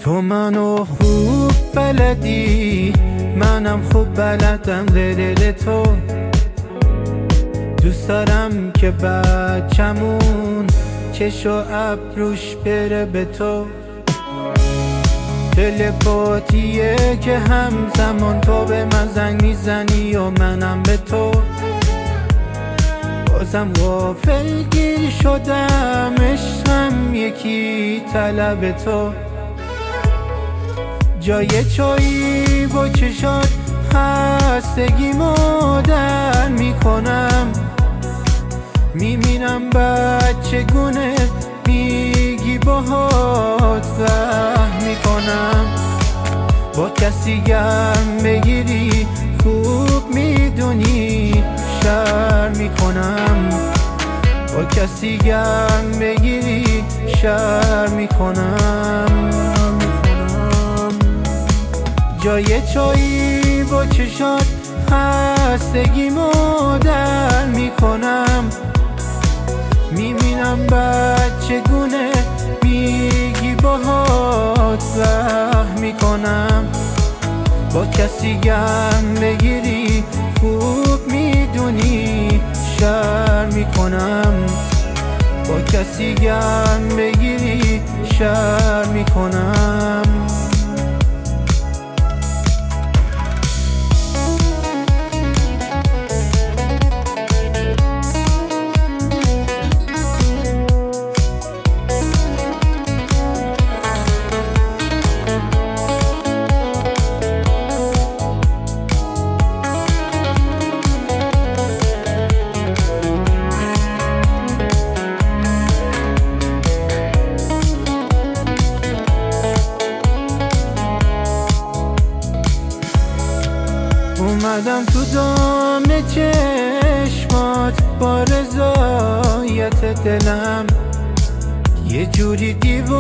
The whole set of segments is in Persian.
تو منو خوب بلدی، منم خوب بلدم دل تو. دوست دارم که بچمون چش و ابروش بره به تو. تلپاتیه که همزمان تو به من زنگ میزنی و منم به تو. بازم غافلگیر شدم، عشقم یکی طلب تو. جای چایی با چشات خستگیمو در میکنم. میبینم چگونه میگی باهات وهم میکنم. با کسی گرم بگیری خوب میدونی شر میکنم. با کسی گرم بگیری شر میکنم. جای چایی با چشات خستگیمو در میکنم. میبینم چگونه میگی باهات وهم میکنم. با کسی گرم بگیری خوب میدونی شر میکنم. با کسی گرم بگیری شر میکنم. اومدم تو دام چشمات با رضایت دلم. یه جوری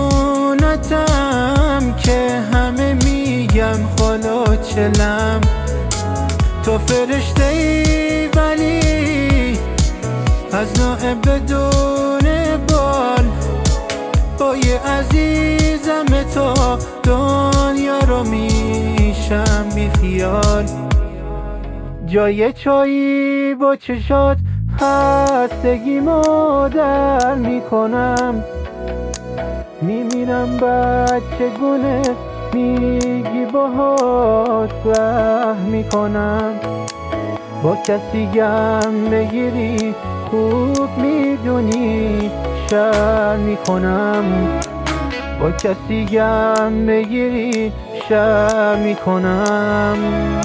دیوونتم که همه میگم خالا چلم. تو فرشته ای ولی از نوع بدون بال. با یه عزیزم تو دنیا رو میشم بی خیال. جای چایی با چشات خستگیمو در میکنم. میمیرم چگونه میگی باهات وهم میکنم. با کسی گرم بگیری خوب میدونی شر میکنم. با کسی گرم بگیری شر میکنم.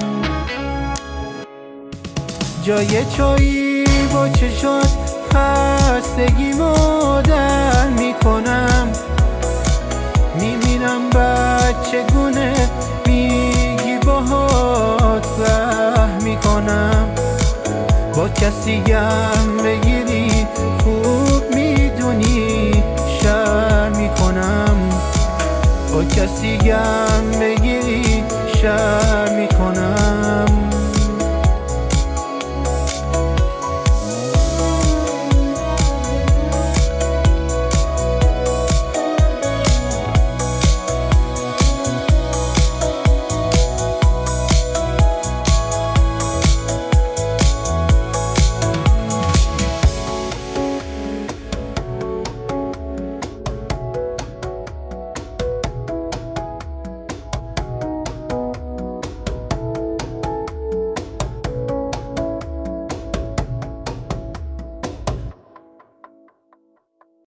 جای چایی با چشات خستگیمو در میکنم. میبینم چگونه میگی باهات وهم میکنم. با کسی گرم بگیری خوب میدونی شر میکنم. با کسی گرم بگیری شر